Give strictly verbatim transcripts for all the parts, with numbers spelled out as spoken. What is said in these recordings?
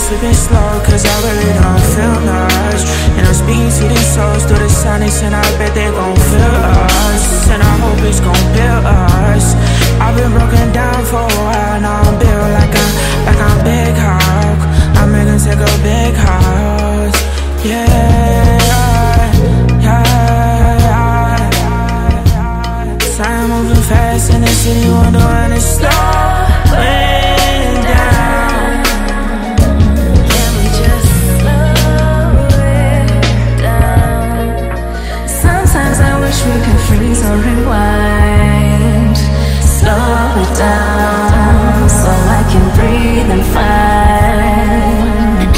sweeping slow, cause I really don't feel much. And I'm speaking to these souls through the silence, and I bet they gon' feel us. And I hope it's gon' build us. I've been broken down for a while, now I'm built like I'm, like I'm Big Hawk. I'm making take a big house, yeah, yeah, yeah. Time moving fast in the city, wonder when it's slowing down. Can we just slow it down? Sometimes I wish we could freeze or rewind. Slow it down so I can breathe and find.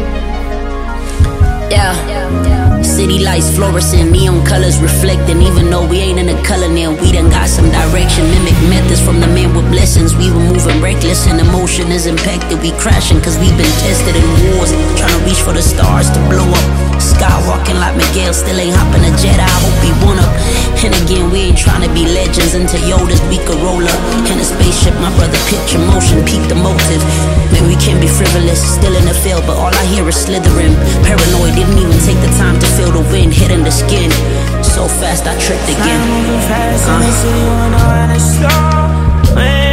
Yeah. City lights fluorescent, neon colors reflecting. Even though we ain't in the color now, we done got some direction. Mimic methods from the man with blessings. We were moving reckless and emotion is impacted. We crashing cause we been tested in wars, trying to reach for the stars to blow up. Skywalking like Miguel, still ain't hopping a jet. I hope he won up. And again, we ain't trying to be legends. Into Yodas we could roll up in a spaceship. My brother picture motion, peep the motive. Maybe we can be frivolous, still in the field, but all I hear is slithering. Paranoid, didn't even take the time to feel the wind hitting the skin. So fast I tripped again. Time moving fast in the city, wonder when it's slowing